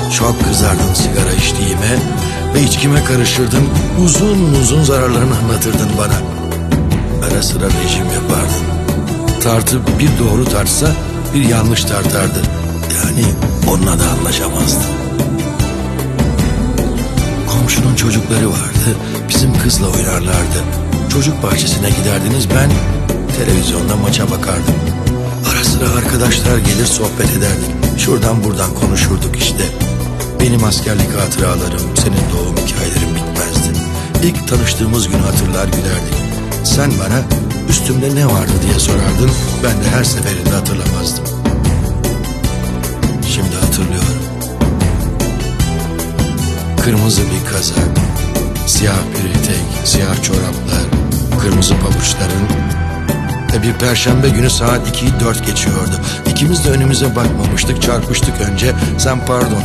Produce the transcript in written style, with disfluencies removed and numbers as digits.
Çok kızardın sigara içtiğime ve içkime karışırdın. Uzun uzun zararlarını anlatırdın bana. Ara sıra rejim yapardın. Tartı bir doğru tartsa bir yanlış tartardı. Yani onunla da anlaşamazdın. Komşunun çocukları vardı. Bizim kızla oynarlardı. Çocuk bahçesine giderdiniz, ben televizyonda maça bakardım. Ara sıra arkadaşlar gelir sohbet ederdik. Şuradan buradan konuşurduk işte. Benim askerlik hatıralarım, senin doğum hikayelerin bitmezdi. İlk tanıştığımız günü hatırlar gülerdik. Sen bana üstümde ne vardı diye sorardın. Ben de her seferinde hatırlamazdım. Şimdi hatırlıyorum. Kırmızı bir kazak, siyah bir etek, siyah çoraplar, kırmızı pabuçların ve bir perşembe günü saat 2'yi 4 geçiyordu. İkimiz de önümüze bakmamıştık, çarpıştık önce. Sen pardon